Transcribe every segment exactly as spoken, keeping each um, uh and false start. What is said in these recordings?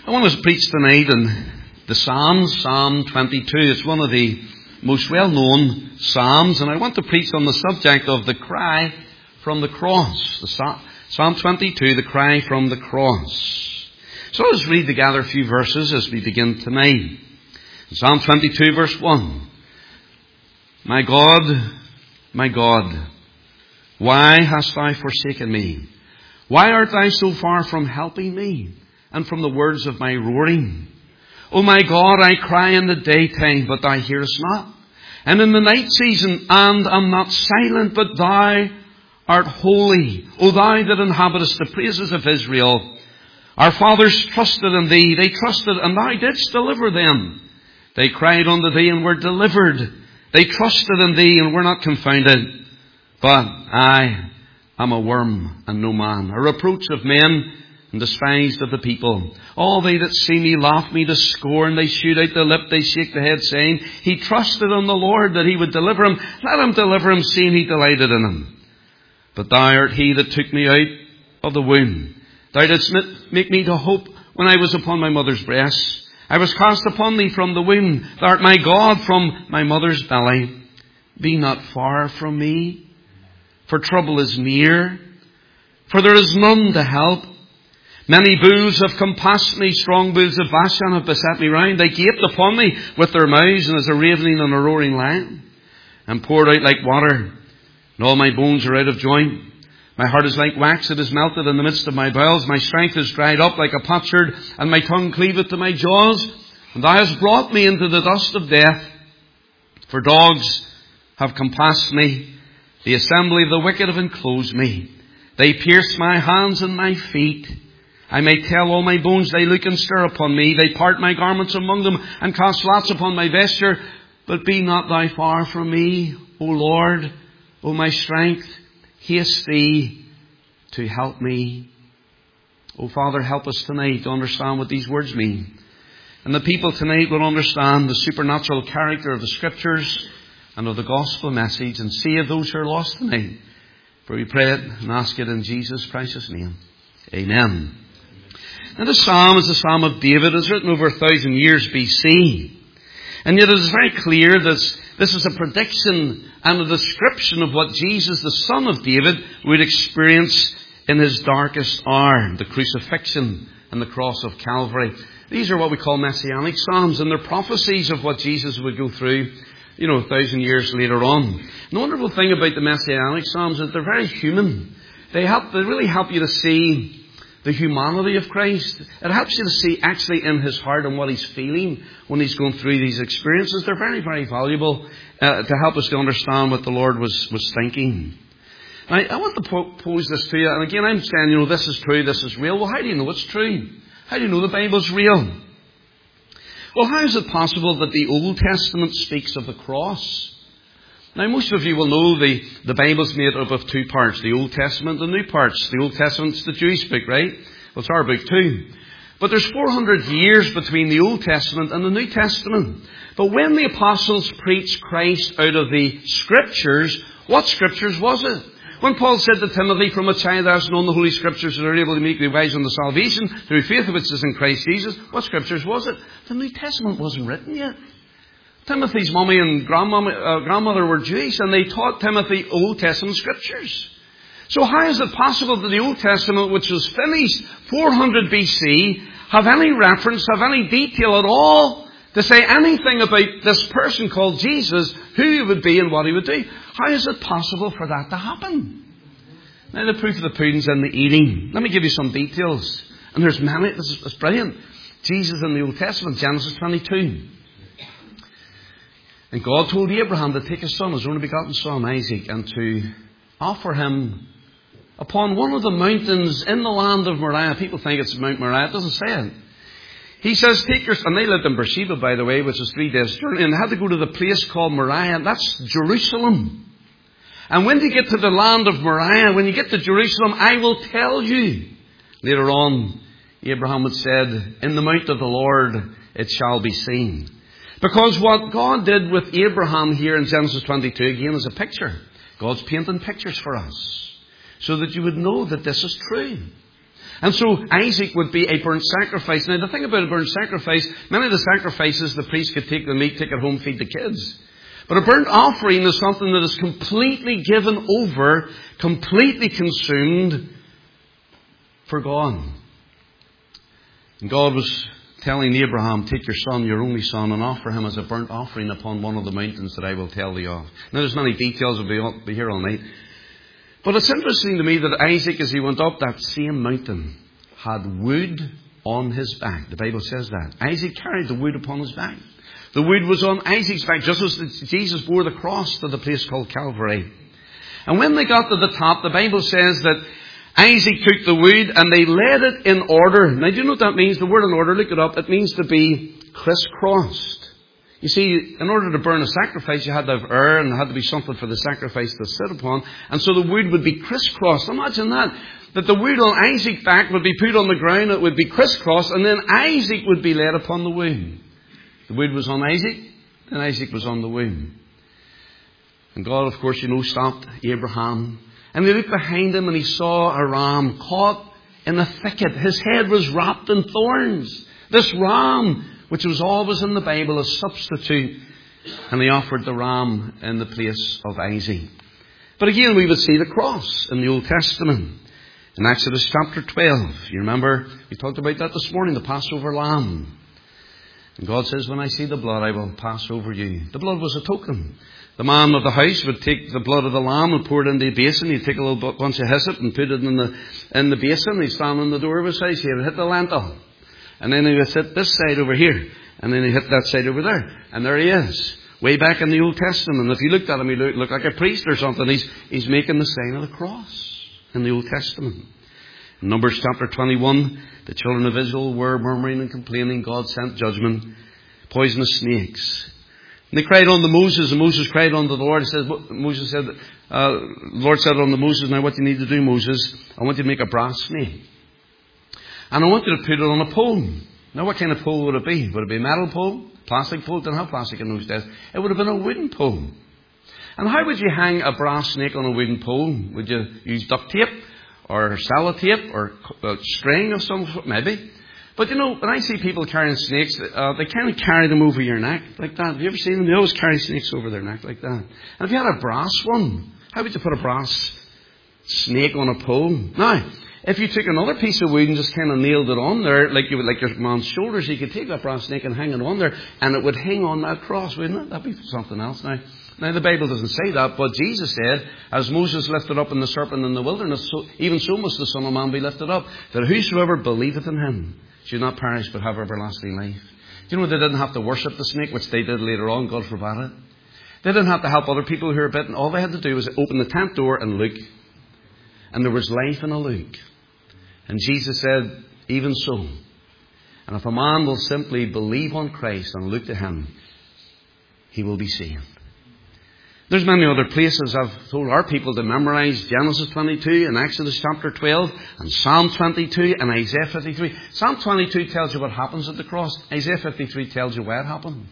I want to preach tonight in the Psalms, Psalm twenty-two. It's one of the most well-known Psalms, and I want to preach on the subject of the cry from the cross. The Psalm twenty-two, the cry from the cross. So let's read together a few verses as we begin tonight. Psalm twenty-two, verse one. My God, my God, why hast thou forsaken me? Why art thou so far from helping me, and from the words of my roaring? O my God, I cry in the daytime, but thou hearest not, and in the night season, and am not silent, but thou art holy, O thou that inhabitest the praises of Israel. Our fathers trusted in thee, they trusted, and thou didst deliver them. They cried unto thee, and were delivered. They trusted in thee, and were not confounded. But I am a worm, and no man, a reproach of men, and despised of the people. All they that see me laugh me to scorn. They shoot out the lip, they shake the head, saying, He trusted on the Lord that he would deliver him. Let him deliver him, seeing he delighted in him. But thou art he that took me out of the womb. Thou didst make me to hope when I was upon my mother's breast. I was cast upon thee from the womb. Thou art my God from my mother's belly. Be not far from me, for trouble is near, for there is none to help. Many bulls have compassed me, strong bulls of Bashan have beset me round. They gaped upon me with their mouths, and as a ravening and a roaring lion, and poured out like water, and all my bones are out of joint. My heart is like wax, it is melted in the midst of my bowels. My strength is dried up like a potsherd, and my tongue cleaveth to my jaws. And thou hast brought me into the dust of death. For dogs have compassed me, the assembly of the wicked have enclosed me. They pierce my hands and my feet. I may tell all my bones, they look and stare upon me. They part my garments among them, and cast lots upon my vesture. But be not thou far from me, O Lord, O my strength. Haste thee to help me. O Father, help us tonight to understand what these words mean. And the people tonight will understand the supernatural character of the Scriptures and of the gospel message, and save those who are lost tonight. For we pray it and ask it in Jesus' precious name. Amen. Now this psalm is the Psalm of David. It was written over a thousand years B C. And yet it is very clear that this is a prediction and a description of what Jesus, the Son of David, would experience in his darkest hour, the crucifixion and the cross of Calvary. These are what we call messianic psalms, and they're prophecies of what Jesus would go through, you know, a thousand years later on. And the wonderful thing about the messianic psalms is they're very human. They help, they really help you to see the humanity of Christ. It helps you to see actually in his heart and what he's feeling when he's going through these experiences. They're very, very valuable uh, to help us to understand what the Lord was, was thinking. Now, I want to po- pose this to you. And again, I'm saying, you know, this is true, this is real. Well, how do you know it's true? How do you know the Bible's real? Well, how is it possible that the Old Testament speaks of the cross? Now, most of you will know the, the Bible's made up of two parts, the Old Testament and the new parts. The Old Testament's the Jewish book, right? Well, it's our book too. But there's four hundred years between the Old Testament and the New Testament. But when the apostles preached Christ out of the Scriptures, what Scriptures was it? When Paul said to Timothy, from a child thou hast known the Holy Scriptures that are able to make thee wise unto salvation through faith which is in Christ Jesus, what Scriptures was it? The New Testament wasn't written yet. Timothy's mummy and grandmama, uh, grandmother were Jewish, and they taught Timothy Old Testament Scriptures. So how is it possible that the Old Testament, which was finished four hundred B C, have any reference, have any detail at all to say anything about this person called Jesus, who he would be and what he would do? How is it possible for that to happen? Now, the proof of the pudding's in the eating. Let me give you some details. And there's many. This is, it's brilliant. Jesus in the Old Testament, Genesis twenty-two. And God told Abraham to take his son, his only begotten son, Isaac, and to offer him upon one of the mountains in the land of Moriah. People think it's Mount Moriah. It doesn't say it. He says, take your son. And they lived in Beersheba, by the way, which is three days' journey. And they had to go to the place called Moriah. That's Jerusalem. And when you get to the land of Moriah, when you get to Jerusalem, I will tell you. Later on, Abraham had said, in the mount of the Lord it shall be seen. Because what God did with Abraham here in Genesis twenty-two, again, is a picture. God's painting pictures for us, so that you would know that this is true. And so Isaac would be a burnt sacrifice. Now the thing about a burnt sacrifice, many of the sacrifices the priest could take the meat, take it home, feed the kids. But a burnt offering is something that is completely given over, completely consumed for God. And God was telling Abraham, take your son, your only son, and offer him as a burnt offering upon one of the mountains that I will tell thee of. Now there's many details, we'll be, all, be here all night. But it's interesting to me that Isaac, as he went up that same mountain, had wood on his back. The Bible says that. Isaac carried the wood upon his back. The wood was on Isaac's back, just as Jesus bore the cross to the place called Calvary. And when they got to the top, the Bible says that Isaac took the wood and they laid it in order. Now, do you know what that means? The word in order, look it up. It means to be crisscrossed. You see, in order to burn a sacrifice, you had to have air and there had to be something for the sacrifice to sit upon. And so the wood would be crisscrossed. Imagine that. That the wood on Isaac's back would be put on the ground, it would be crisscrossed, and then Isaac would be laid upon the wood. The wood was on Isaac, and Isaac was on the wood. And God, of course, you know, stopped Abraham. And he looked behind him and he saw a ram caught in a thicket. His head was wrapped in thorns. This ram, which was always in the Bible, a substitute. And he offered the ram in the place of Isaac. But again, we would see the cross in the Old Testament. In Exodus chapter twelve, you remember, we talked about that this morning, the Passover lamb. And God says, when I see the blood, I will pass over you. The blood was a token. The man of the house would take the blood of the lamb and pour it into a basin. He'd take a little bunch of hyssop and put it in the in the basin. He'd stand on the door of his house. He would hit the lintel. And then he would sit this side over here. And then he'd hit that side over there. And there he is. Way back in the Old Testament. And if you looked at him, he looked, looked like a priest or something. He's, he's making the sign of the cross in the Old Testament. In Numbers chapter twenty-one, the children of Israel were murmuring and complaining. God sent judgment, poisonous snakes. And they cried unto Moses, and Moses cried unto the Lord. He said, Moses said, uh, the Lord said unto Moses, now what do you need to do, Moses? I want you to make a brass snake. And I want you to put it on a pole. Now what kind of pole would it be? Would it be a metal pole? Plastic pole? Didn't have plastic in those days. It would have been a wooden pole. And how would you hang a brass snake on a wooden pole? Would you use duct tape? Or sellotape? Or uh, string of some sort? Maybe. But you know, when I see people carrying snakes, uh, they kind of carry them over your neck like that. Have you ever seen them? They always carry snakes over their neck like that. And if you had a brass one, how would you put a brass snake on a pole? Now, if you took another piece of wood and just kind of nailed it on there, like you would like your man's shoulders, you could take that brass snake and hang it on there, and it would hang on that cross, wouldn't it? That'd be something else now. Now, the Bible doesn't say that, but Jesus said, as Moses lifted up in the serpent in the wilderness, so, even so must the Son of Man be lifted up, that whosoever believeth in him should not perish but have everlasting life. Do you know they didn't have to worship the snake, which they did later on, God forbade it. They didn't have to help other people who were bitten. All they had to do was open the tent door and look. And there was life in a look. And Jesus said, even so. And if a man will simply believe on Christ and look to him, he will be saved. There's many other places I've told our people to memorize. Genesis twenty-two and Exodus chapter twelve and Psalm twenty-two and Isaiah fifty-three. Psalm twenty-two tells you what happens at the cross. Isaiah fifty-three tells you why it happened.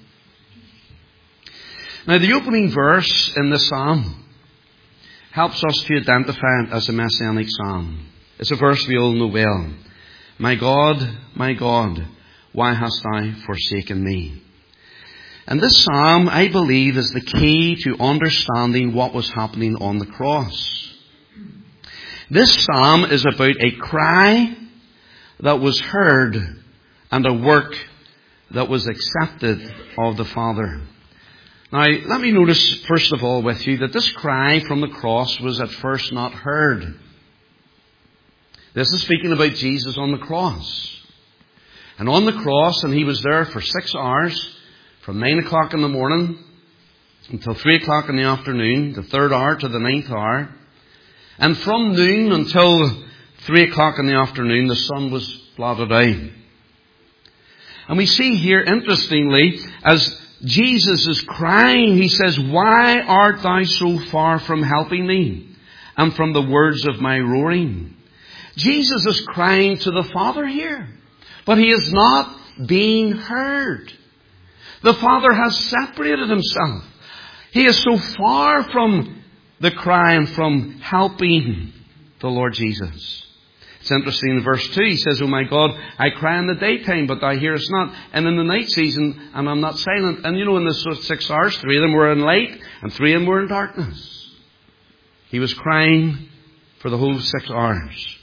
Now the opening verse in the Psalm helps us to identify it as a messianic psalm. It's a verse we all know well. My God, my God, why hast thou forsaken me? And this psalm, I believe, is the key to understanding what was happening on the cross. This psalm is about a cry that was heard and a work that was accepted of the Father. Now, let me notice, first of all, with you, that this cry from the cross was at first not heard. This is speaking about Jesus on the cross. And on the cross, and he was there for six hours, from nine o'clock in the morning until three o'clock in the afternoon, the third hour to the ninth hour. And from noon until three o'clock in the afternoon, the sun was blotted out. And we see here, interestingly, as Jesus is crying, he says, why art thou so far from helping me, and from the words of my roaring? Jesus is crying to the Father here, but he is not being heard. The Father has separated himself. He is so far from the cry and from helping the Lord Jesus. It's interesting in verse two, he says, "O my God, I cry in the daytime, but thou hearest not. And in the night season, and I'm not silent." And you know, in the six hours, three of them were in light, and three of them were in darkness. He was crying for the whole six hours.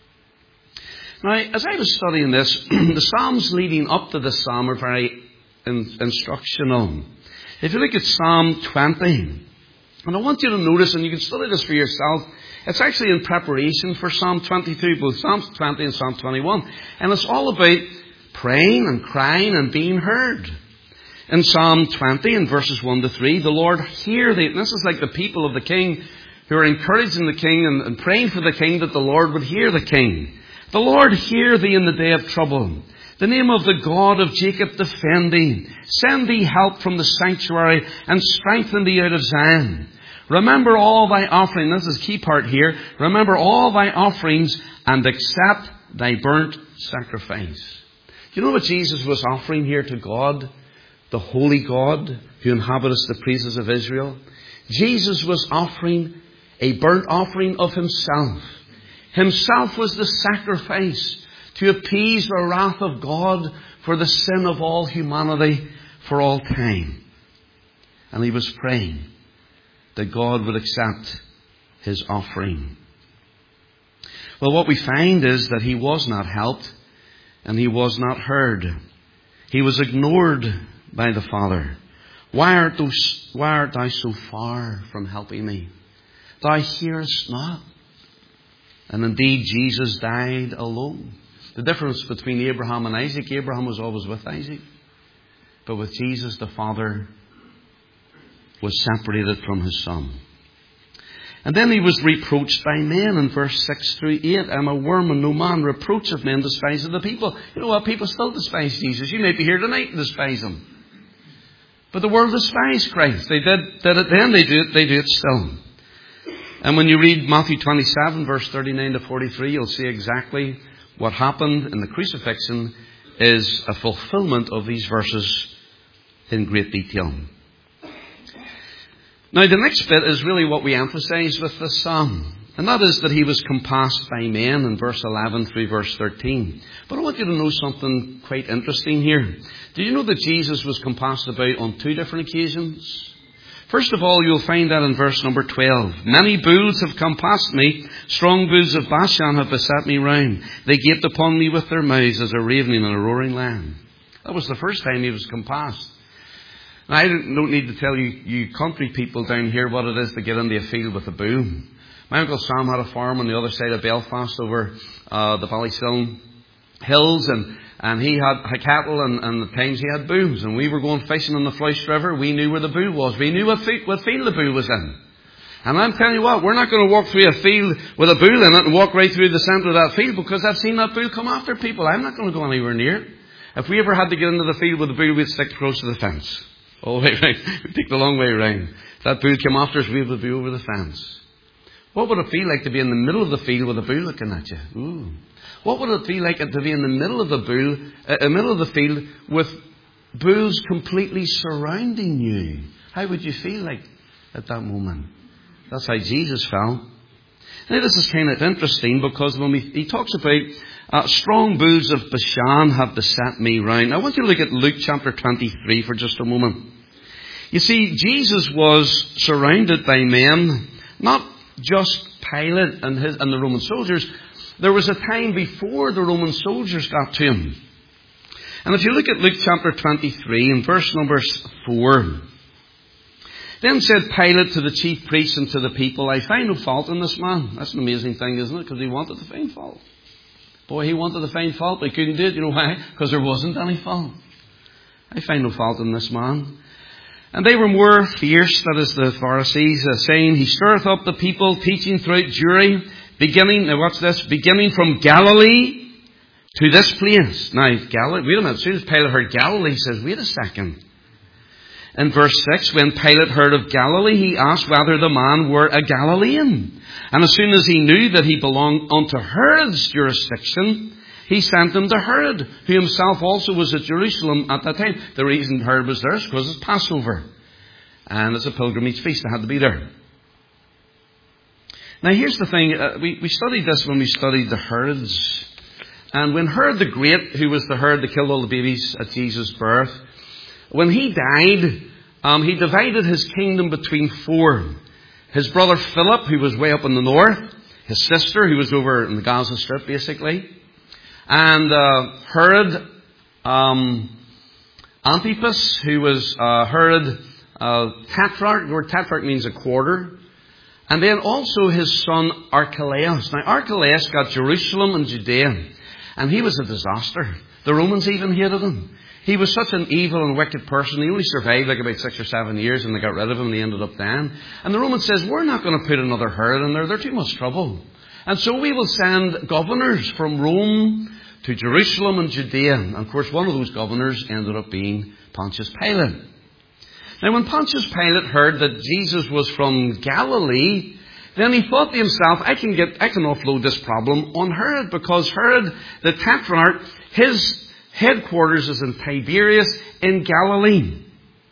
Now, as I was studying this, the Psalms leading up to this Psalm are very in, instructional. If you look at Psalm twenty, and I want you to notice, and you can study this for yourself, it's actually in preparation for Psalm twenty-two, both Psalm twenty and Psalm twenty-one. And it's all about praying and crying and being heard. In Psalm twenty, in verses one to three, the Lord hear thee. And this is like the people of the king who are encouraging the king and, and praying for the king that the Lord would hear the king. "The Lord hear thee in the day of trouble. The name of the God of Jacob defend thee. Send thee help from the sanctuary and strengthen thee out of Zion. Remember all thy offerings." This is the key part here. "Remember all thy offerings and accept thy burnt sacrifice." Do you know what Jesus was offering here to God? The holy God who inhabiteth the praises of Israel. Jesus was offering a burnt offering of himself. Himself was the sacrifice to appease the wrath of God for the sin of all humanity for all time. And he was praying that God would accept his offering. Well, what we find is that he was not helped and he was not heard. He was ignored by the Father. Why art thou, why art thou so far from helping me? Thou hearest not. And indeed, Jesus died alone. The difference between Abraham and Isaac, Abraham was always with Isaac. But with Jesus, the Father was separated from his Son. And then he was reproached by men in verse six through eight. "I'm a worm and no man, reproach of men, despise of the people." You know what? People still despise Jesus. You might be here tonight and despise him. But the world despised Christ. They did, did it then, they do it, they do it still. And when you read Matthew twenty-seven, verse thirty-nine to forty-three, you'll see exactly what happened in the crucifixion is a fulfillment of these verses in great detail. Now, the next bit is really what we emphasize with this psalm. And that is that he was compassed by men in verse eleven through verse thirteen. But I want you to know something quite interesting here. Do you know that Jesus was compassed about on two different occasions? First of all, you'll find that in verse number twelve. "Many bulls have compassed me. Strong bulls of Bashan have beset me round. They gaped upon me with their mouths as a ravening and a roaring lion." That was the first time he was compassed. Now, I don't need to tell you, you country people down here, what it is to get into a field with a bull. My Uncle Sam had a farm on the other side of Belfast over uh, the Ballysilne hills, and, and he had, had cattle, and, and at times he had bulls. And we were going fishing on the Flush River. We knew where the bull was. We knew what, field, what field the bull was in. And I'm telling you what, we're not going to walk through a field with a bull in it and walk right through the centre of that field, because I've seen that bull come after people. I'm not going to go anywhere near it. If we ever had to get into the field with a bull, we'd stick close to the fence. All the way round. We'd take the long way round. If that bull came after us, we would be over the fence. What would it feel like to be in the middle of the field with a bull looking at you? Ooh. What would it feel like to be in the middle of the bull, uh, the middle of the field with bulls completely surrounding you? How would you feel like at that moment? That's how Jesus felt. Now, this is kind of interesting, because when we, he talks about uh, strong bulls of Bashan have beset me round. I want you to look at Luke chapter twenty-three for just a moment. You see, Jesus was surrounded by men, not just Pilate and, his, and the Roman soldiers. There was a time before the Roman soldiers got to him. And if you look at Luke chapter twenty-three in verse number four. "Then said Pilate to the chief priests and to the people, I find no fault in this man." That's an amazing thing, isn't it? Because he wanted to find fault. Boy, he wanted to find fault, but he couldn't do it. You know why? Because there wasn't any fault. "I find no fault in this man." And they were more fierce, that is the Pharisees, uh, saying, "He stirreth up the people, teaching throughout Jewry, beginning," now watch this, "beginning from Galilee to this place." Now, Galilee, wait a minute, as soon as Pilate heard Galilee, he says, wait a second. In verse six, "When Pilate heard of Galilee, he asked whether the man were a Galilean. And as soon as he knew that he belonged unto Herod's jurisdiction, he sent him to Herod, who himself also was at Jerusalem at that time." The reason Herod was there is because it's Passover. And it's a pilgrimage feast. They had to be there. Now here's the thing, uh, we, we studied this when we studied the Herods. And when Herod the Great, who was the Herod that killed all the babies at Jesus' birth, when he died, um, he divided his kingdom between four. His brother Philip, who was way up in the north, his sister, who was over in the Gaza Strip basically, and uh, Herod um, Antipas, who was uh, Herod uh, Tetrarch. The word Tetrarch means a quarter. And then also his son Archelaus. Now Archelaus got Jerusalem and Judea, and he was a disaster. The Romans even hated him. He was such an evil and wicked person. He only survived like about six or seven years and they got rid of him and he ended up dying. And the Romans says, we're not going to put another Herod in there. They're too much trouble. And so we will send governors from Rome to Jerusalem and Judea. And of course one of those governors ended up being Pontius Pilate. Now when Pontius Pilate heard that Jesus was from Galilee, then he thought to himself, I can get, I can offload this problem on Herod, because Herod, the Tetrarch, his headquarters is in Tiberias in Galilee.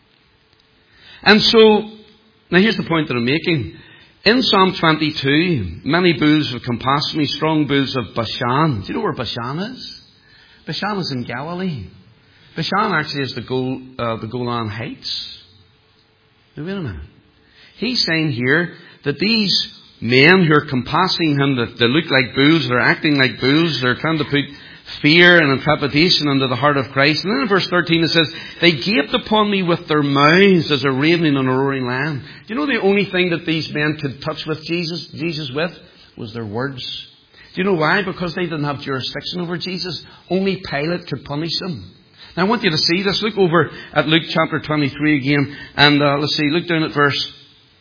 And so, now here's the point that I'm making. In Psalm twenty-two, many bulls have compassed me, strong bulls of Bashan. Do you know where Bashan is? Bashan is in Galilee. Bashan actually is the, Gol, uh, the Golan Heights. Now wait a minute. He's saying here that these men who are compassing him, that they look like bulls, they're acting like bulls, they're trying to put fear and trepidation into the heart of Christ. And then in verse thirteen it says, they gaped upon me with their mouths as a ravening and a roaring lion. Do you know the only thing that these men could touch with Jesus, Jesus with, was their words? Do you know why? Because they didn't have jurisdiction over Jesus. Only Pilate could punish them. Now I want you to see this. Look over at Luke chapter twenty-three again. And uh, let's see, look down at verse,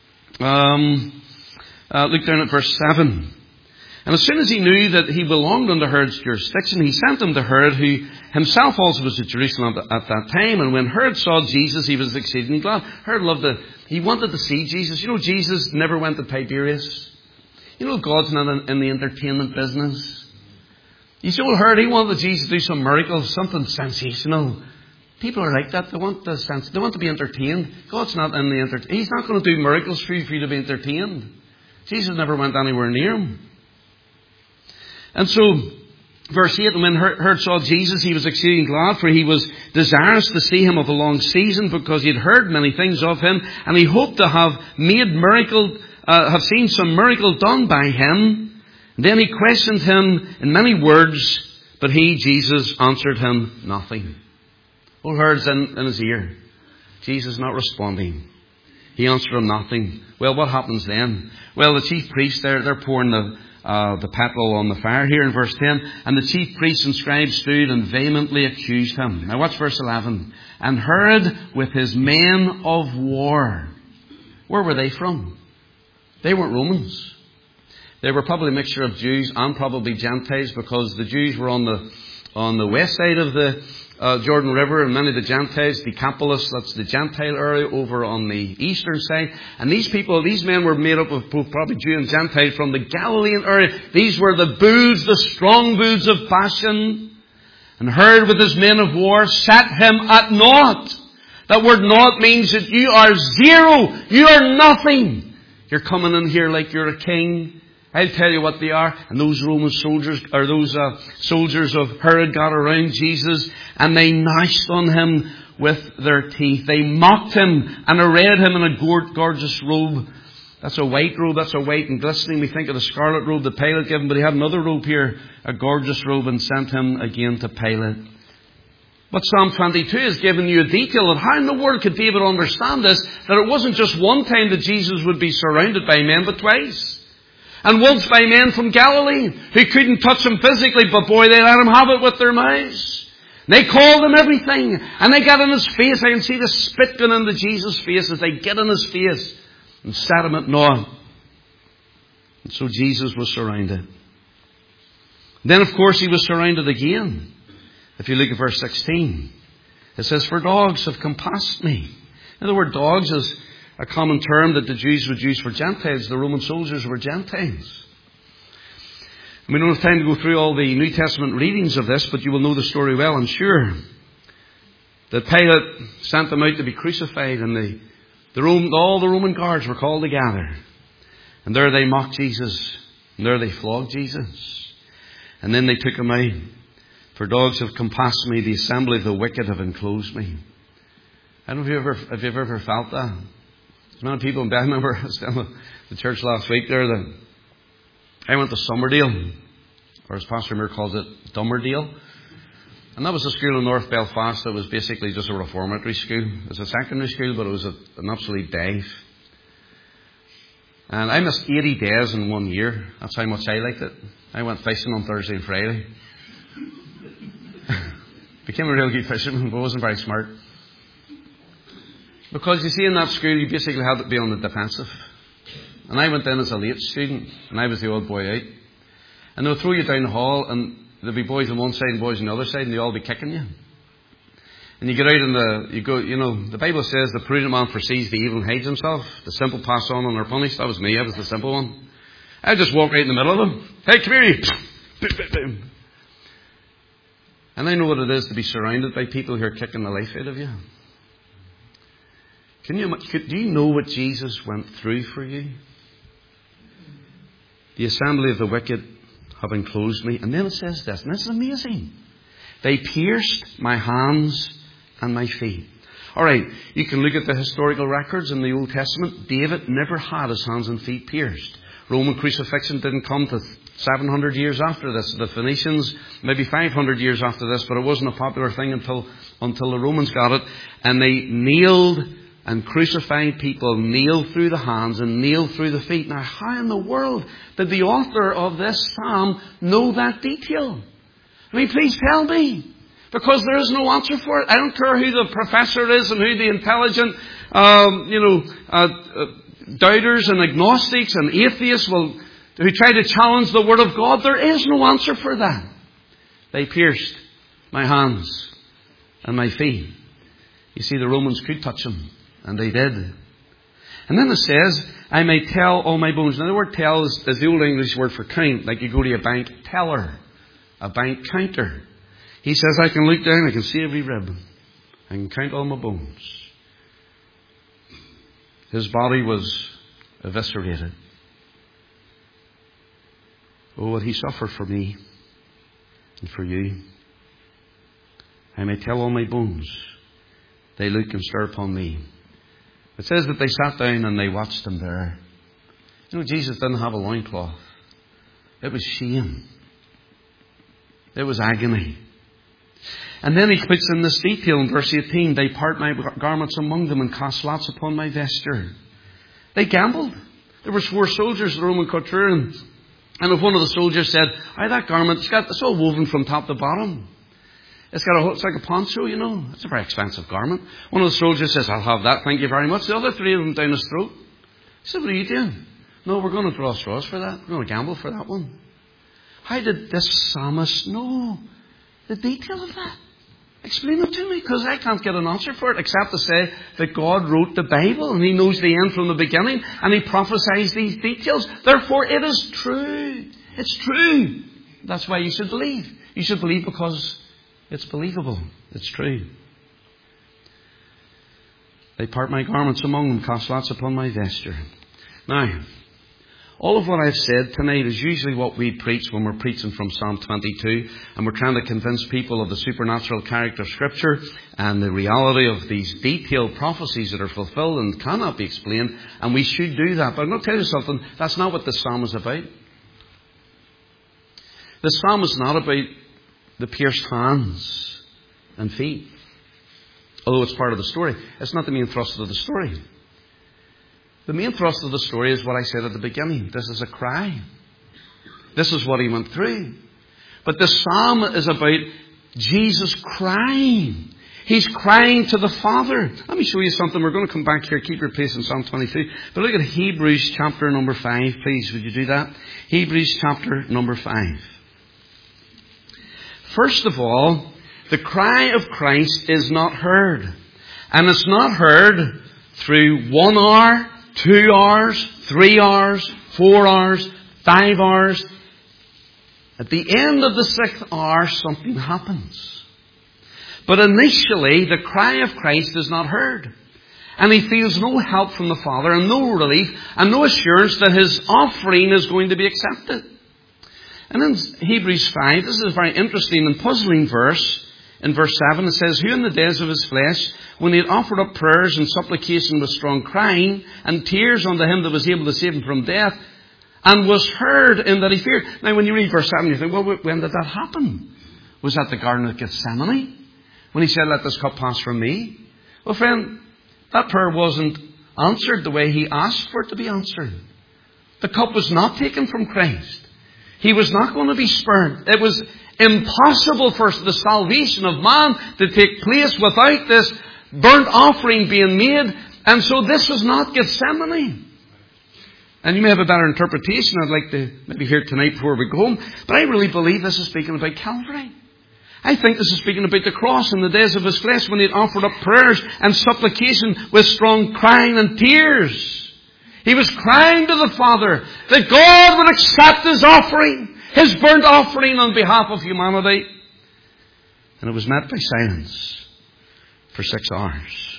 um, uh, look down at verse seven. And as soon as he knew that he belonged under Herod's jurisdiction, he sent him to Herod, who himself also was at Jerusalem at that time. And when Herod saw Jesus, he was exceedingly glad. Herod loved to, he wanted to see Jesus. You know, Jesus never went to Tiberias. You know, God's not in, in the entertainment business. You see, well, Herod, he wanted Jesus to do some miracles, something sensational. People are like that. They want the sense, they want to be entertained. God's not in the entertainment. He's not going to do miracles for you for you to be entertained. Jesus never went anywhere near him. And so, verse eight, and when Herod saw Jesus, he was exceeding glad, for he was desirous to see him of a long season, because he had heard many things of him, and he hoped to have made miracle, uh, have seen some miracle done by him. And then he questioned him in many words, but he, Jesus, answered him nothing. Old Herod's in, in his ear. Jesus not responding. He answered him nothing. Well, what happens then? Well, the chief priests, they're, they're pouring the Uh, the petrol on the fire here in verse ten. And the chief priests and scribes stood and vehemently accused him. Now watch verse eleven. And Herod with his men of war. Where were they from? They weren't Romans. They were probably a mixture of Jews and probably Gentiles, because the Jews were on the on the west side of the uh, Jordan River, and many of the Gentiles, Decapolis, that's the Gentile area, over on the eastern side. And these people, these men were made up of both probably Jew and Gentile from the Galilean area. These were the bulls, the strong bulls of Bashan. And Herod with his men of war set him at naught. That word naught means that you are zero. You are nothing. You're coming in here like you're a king. I'll tell you what they are. And those Roman soldiers, or those uh, soldiers of Herod, got around Jesus and they gnashed on him with their teeth. They mocked him and arrayed him in a gorgeous robe. That's a white robe. That's a white and glistening. We think of the scarlet robe that Pilate gave him, but he had another robe here, a gorgeous robe, and sent him again to Pilate. But Psalm twenty-two is giving you a detail of how in the world could David understand this, that it wasn't just one time that Jesus would be surrounded by men, but twice. And once by men from Galilee who couldn't touch him physically, but boy, they let him have it with their mouths. They called him everything, and they got in his face. I can see the spit going into Jesus' face as they get in his face and set him at naught. And so Jesus was surrounded. Then, of course, he was surrounded again. If you look at verse sixteen, it says, for dogs have compassed me. Now, the word dogs is a common term that the Jews would use for Gentiles. The Roman soldiers were Gentiles. We don't have time to go through all the New Testament readings of this, but you will know the story well, I'm sure. That Pilate sent them out to be crucified, and the, the Rome, all the Roman guards were called together. And there they mocked Jesus. And there they flogged Jesus. And then they took him out. For dogs have compassed me, the assembly of the wicked have enclosed me. I don't know if you ever, if you've ever felt that. There's many people in bed. I remember I was down at the church last week there. That I went to Summerdale, or as Pastor Muir calls it, Dummerdale. And that was a school in North Belfast that was basically just a reformatory school. It was a secondary school, but it was a, an absolute dive. And I missed eighty days in one year. That's how much I liked it. I went fishing on Thursday and Friday. Became a real good fisherman, but wasn't very smart. Because you see, in that school, you basically had to be on the defensive. And I went in as a late student, and I was the old boy out. And they'll throw you down the hall, and there'll be boys on one side and boys on the other side, and they'll all be kicking you. And you get out and the, you go, you know, the Bible says the prudent man foresees the evil and hides himself. The simple pass on and are punished. That was me. I was the simple one. I just walk right in the middle of them. Hey, come here, you. And I know what it is to be surrounded by people who are kicking the life out of you. Can you, do you know what Jesus went through for you? The assembly of the wicked have enclosed me. And then it says this, and this is amazing. They pierced my hands and my feet. All right, you can look at the historical records in the Old Testament. David never had his hands and feet pierced. Roman crucifixion didn't come to seven hundred years after this. The Phoenicians, maybe five hundred years after this, but it wasn't a popular thing until, until the Romans got it. And they nailed and crucified people, nailed through the hands and nailed through the feet. Now, how in the world did the author of this psalm know that detail? I mean, please tell me. Because there is no answer for it. I don't care who the professor is and who the intelligent, um, you know, uh, uh, doubters and agnostics and atheists will, who try to challenge the Word of God. There is no answer for that. They pierced my hands and my feet. You see, the Romans could touch them, and they did. And then it says, I may tell all my bones. Now, the word tell is, is the Old English word for count. Like you go to a bank teller, a bank counter. He says, I can look down, I can see every rib. I can count all my bones. His body was eviscerated. Oh, what he suffered for me and for you. I may tell all my bones. They look and stare upon me. It says that they sat down and they watched him there. You know, Jesus didn't have a loincloth. It was shame. It was agony. And then he puts in this detail in verse eighteen. They part my garments among them and cast lots upon my vesture. They gambled. There were four soldiers, the Roman quaternion. And if one of the soldiers said, "Aye, that garment, it's, got, it's all woven from top to bottom. It's got a, it's like a poncho, you know. It's a very expensive garment." One of the soldiers says, "I'll have that, thank you very much." The other three of them down his throat. He said, "What are you doing?" "No, we're going to draw straws for that. We're going to gamble for that one." How did this psalmist know the detail of that? Explain it to me, because I can't get an answer for it except to say that God wrote the Bible and He knows the end from the beginning and He prophesies these details. Therefore, it is true. It's true. That's why you should believe. You should believe because it's believable. It's true. They part my garments among them, cast lots upon my vesture. Now, all of what I've said tonight is usually what we preach when we're preaching from Psalm twenty-two, and we're trying to convince people of the supernatural character of Scripture and the reality of these detailed prophecies that are fulfilled and cannot be explained, and we should do that. But I'm going to tell you something, that's not what this psalm is about. This psalm is not about the pierced hands and feet, although it's part of the story. It's not the main thrust of the story. The main thrust of the story is what I said at the beginning. This is a cry. This is what he went through. But the psalm is about Jesus crying. He's crying to the Father. Let me show you something. We're going to come back here. Keep your place in Psalm twenty-two. But look at Hebrews chapter number five, please. Would you do that? Hebrews chapter number five. First of all, the cry of Christ is not heard. And it's not heard through one hour, two hours, three hours, four hours, five hours. At the end of the sixth hour, something happens. But initially, the cry of Christ is not heard. And he feels no help from the Father and no relief and no assurance that his offering is going to be accepted. And in Hebrews five, this is a very interesting and puzzling verse. In verse seven it says, who in the days of his flesh, when he had offered up prayers and supplication with strong crying and tears unto him that was able to save him from death, and was heard in that he feared. Now when you read verse seven, you think, well, when did that happen? Was that the Garden of Gethsemane? When he said, let this cup pass from me? Well, friend, that prayer wasn't answered the way he asked for it to be answered. The cup was not taken from Christ. He was not going to be spared. It was impossible for the salvation of man to take place without this burnt offering being made. And so this was not Gethsemane. And you may have a better interpretation I'd like to maybe hear tonight before we go home. But I really believe this is speaking about Calvary. I think this is speaking about the cross in the days of his flesh when he had offered up prayers and supplication with strong crying and tears. He was crying to the Father that God would accept his offering, his burnt offering on behalf of humanity. And it was met by silence for six hours.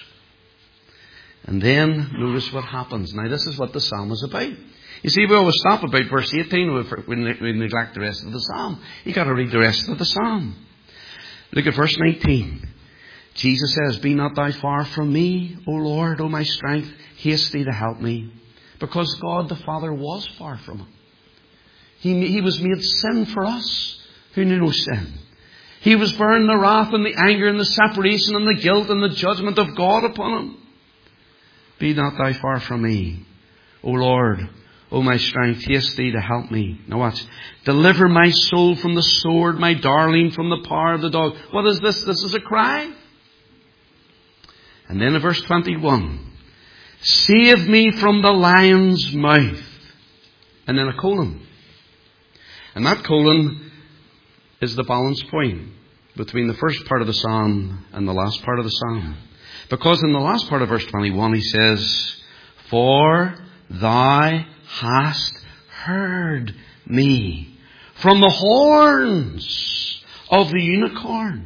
And then notice what happens. Now this is what the psalm is about. You see, we always stop about verse eighteen. We neglect the rest of the psalm. You've got to read the rest of the psalm. Look at verse nineteen. Jesus says, be not thou far from me, O Lord, O my strength, haste thee to help me. Because God the Father was far from him. He, he was made sin for us who knew no sin. He was bearing the wrath and the anger and the separation and the guilt and the judgment of God upon him. Be not thou far from me, O Lord, O my strength, haste thee to help me. Now watch. Deliver my soul from the sword, my darling from the power of the dog. What is this? This is a cry. And then in verse twenty-one. Save me from the lion's mouth. And then a colon. And that colon is the balance point between the first part of the psalm and the last part of the psalm. Because in the last part of verse twenty-one he says, for thou hast heard me from the horns of the unicorn.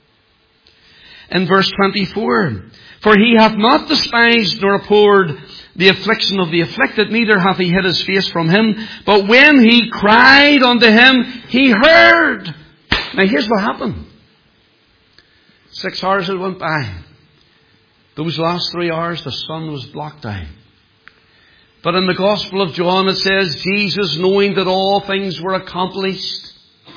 In verse twenty-four, for he hath not despised nor abhorred the affliction of the afflicted, neither hath he hid his face from him. But when he cried unto him, he heard. Now here's what happened. Six hours had went by. Those last three hours, the sun was blocked out. But in the Gospel of John it says, Jesus, knowing that all things were accomplished,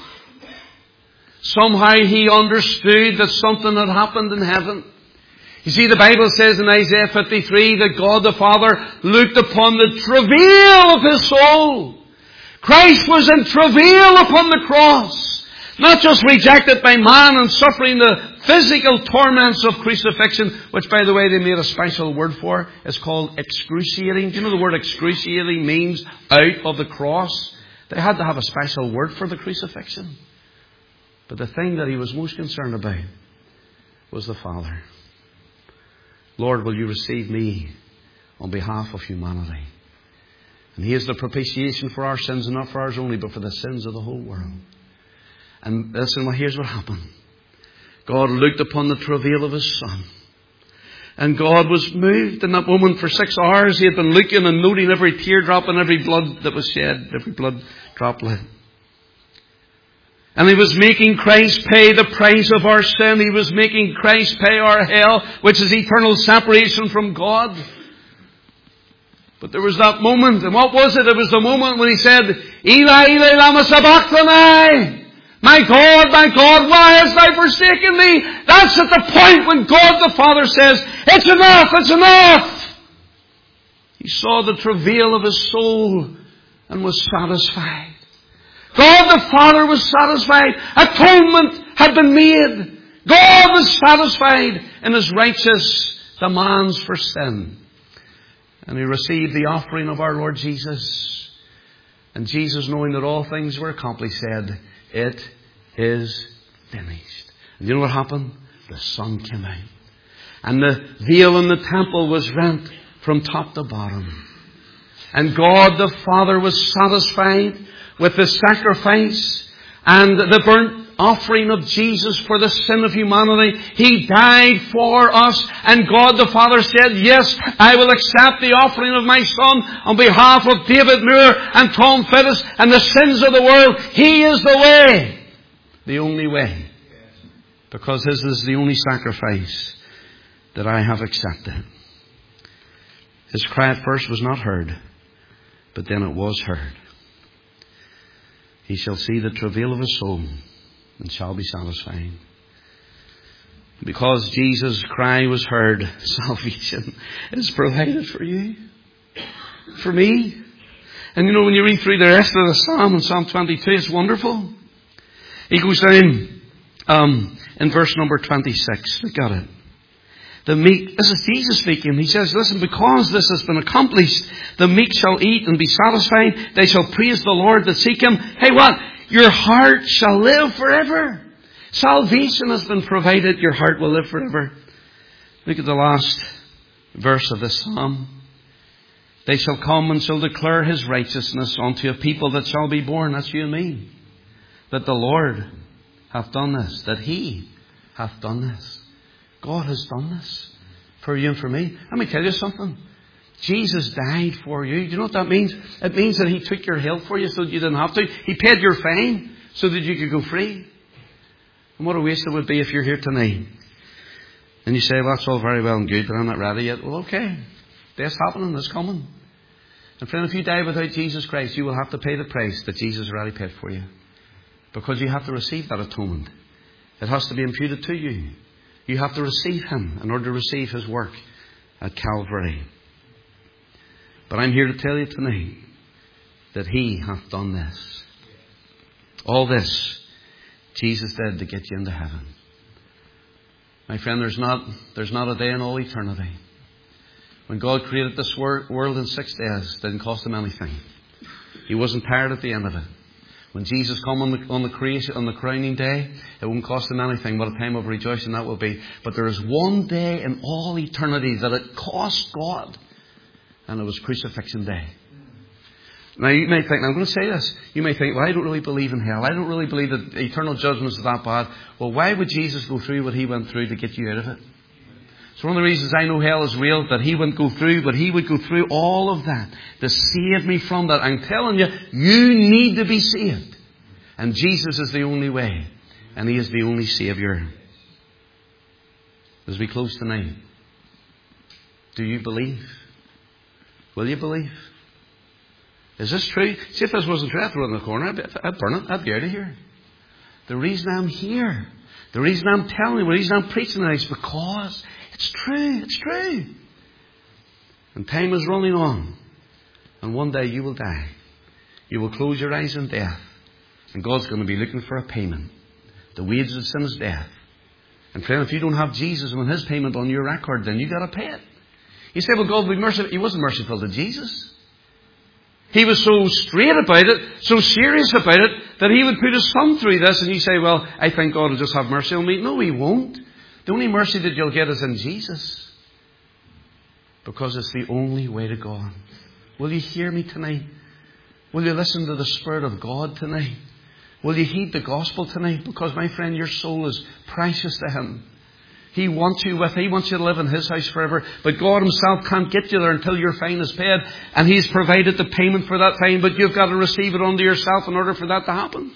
somehow he understood that something had happened in heaven. You see, the Bible says in Isaiah fifty-three that God the Father looked upon the travail of his soul. Christ was in travail upon the cross. Not just rejected by man and suffering the physical torments of crucifixion, which, by the way, they made a special word for. It's called excruciating. Do you know the word excruciating means out of the cross? They had to have a special word for the crucifixion. But the thing that he was most concerned about was the Father. Lord, will you receive me on behalf of humanity? And he is the propitiation for our sins, and not for ours only, but for the sins of the whole world. And listen, well, here's what happened. God looked upon the travail of his Son. And God was moved in that moment. For six hours he had been looking and noting every teardrop and every blood that was shed, every blood droplet. And he was making Christ pay the price of our sin. He was making Christ pay our hell, which is eternal separation from God. But there was that moment. And what was it? It was the moment when he said, Eli, Eli, lama sabachthani. My God, my God, why hast thou forsaken me? That's at the point when God the Father says, it's enough, it's enough. He saw the travail of his soul and was satisfied. God the Father was satisfied. Atonement had been made. God was satisfied in his righteous demands for sin. And he received the offering of our Lord Jesus. And Jesus, knowing that all things were accomplished, said, it is finished. And you know what happened? The sun came out. And the veil in the temple was rent from top to bottom. And God the Father was satisfied with the sacrifice and the burnt offering of Jesus for the sin of humanity. He died for us. And God the Father said, yes, I will accept the offering of my Son on behalf of David Moore and Tom Fittis and the sins of the world. He is the way. The only way. Because His is the only sacrifice that I have accepted. His cry at first was not heard, but then it was heard. He shall see the travail of his soul and shall be satisfied. Because Jesus' cry was heard, salvation is provided for you, for me. And you know, when you read through the rest of the Psalm in Psalm twenty-two, it's wonderful. He goes down um, in verse number twenty-six. Look at it. The meek, this is Jesus speaking. He says, listen, because this has been accomplished, the meek shall eat and be satisfied. They shall praise the Lord that seek Him. Hey, what? Your heart shall live forever. Salvation has been provided. Your heart will live forever. Look at the last verse of this psalm. They shall come and shall declare His righteousness unto a people that shall be born. That's you and me. That the Lord hath done this. That He hath done this. God has done this for you and for me. Let me tell you something. Jesus died for you. Do you know what that means? It means that He took your help for you so that you didn't have to. He paid your fine so that you could go free. And what a waste it would be if you're here tonight. And you say, well, that's all very well and good, but I'm not ready yet. Well, okay. Death's happening. It's coming. And friend, if you die without Jesus Christ, you will have to pay the price that Jesus already paid for you. Because you have to receive that atonement. It has to be imputed to you. You have to receive Him in order to receive His work at Calvary. But I'm here to tell you tonight that He hath done this. All this Jesus did to get you into heaven. My friend, there's not, there's not a day in all eternity when God created this world in six days. It didn't cost Him anything. He wasn't tired at the end of it. When Jesus come on the, on the creation, on the crowning day, it won't cost Him anything. What a time of rejoicing that will be. But there is one day in all eternity that it cost God. And it was Crucifixion Day. Now you may think, I'm going to say this. You may think, well, I don't really believe in hell. I don't really believe that eternal judgment is that bad. Well, why would Jesus go through what He went through to get you out of it? It's one of the reasons I know hell is real, that He wouldn't go through, but He would go through all of that to save me from that. I'm telling you, you need to be saved. And Jesus is the only way. And He is the only Saviour. As we close tonight, do you believe? Will you believe? Is this true? See, if this wasn't true, I'd throw it in the corner. I'd, I'd burn it. I'd be out of here. The reason I'm here, the reason I'm telling you, the reason I'm preaching tonight is because it's true. It's true. And time is running on. And one day you will die. You will close your eyes in death. And God's going to be looking for a payment. The wages of sin is death. And friend, if you don't have Jesus and His payment on your record, then you've got to pay it. You say, well, God will be merciful. He wasn't merciful to Jesus. He was so straight about it, so serious about it, that He would put His Son through this. And you say, well, I think God will just have mercy on me. No, He won't. The only mercy that you'll get is in Jesus. Because it's the only way to God. Will you hear me tonight? Will you listen to the Spirit of God tonight? Will you heed the gospel tonight? Because, my friend, your soul is precious to Him. He wants you with. He wants you to live in His house forever. But God Himself can't get you there until your fine is paid. And He's provided the payment for that fine. But you've got to receive it unto yourself in order for that to happen.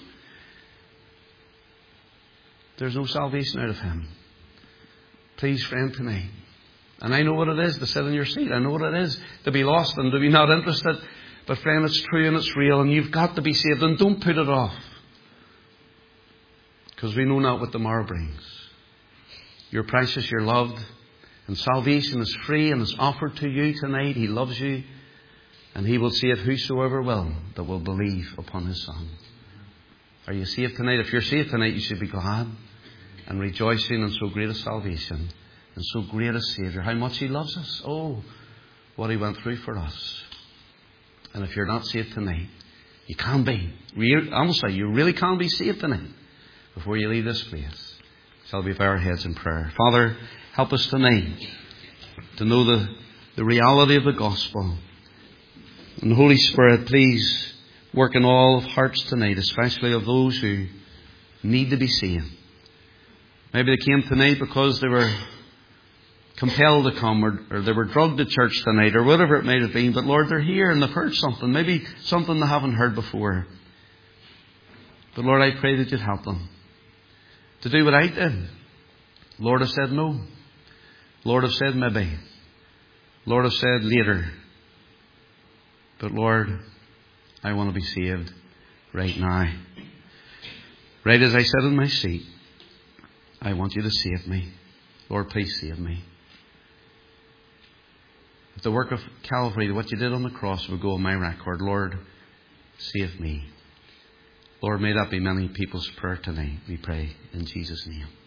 There's no salvation out of Him. Please, friend, tonight. And I know what it is to sit in your seat. I know what it is to be lost and to be not interested. But friend, it's true and it's real. And you've got to be saved. And don't put it off. Because we know not what tomorrow brings. You're precious, you're loved, and salvation is free and is offered to you tonight. He loves you, and He will save whosoever will that will believe upon His Son. Are you saved tonight? If you're saved tonight, you should be glad and rejoicing in so great a salvation and so great a Saviour. How much He loves us. Oh, what He went through for us. And if you're not saved tonight, you can be. Honestly, you really can be saved tonight before you leave this place. Shall we bow our heads in prayer? Father, help us tonight to know the, the reality of the gospel. And Holy Spirit, please work in all hearts tonight, especially of those who need to be saved. Maybe they came tonight because they were compelled to come, or, or they were drugged to church tonight, or whatever it might have been. But Lord, they're here and they've heard something, maybe something they haven't heard before. But Lord, I pray that you'd help them to do what I did. Lord, I've said no. Lord, I've said maybe. Lord, I've said later. But Lord, I want to be saved right now. Right as I sit in my seat, I want you to save me. Lord, please save me. If the work of Calvary, what you did on the cross, would go on my record, Lord, save me. Lord, may that be many people's prayer tonight, we pray in Jesus' name.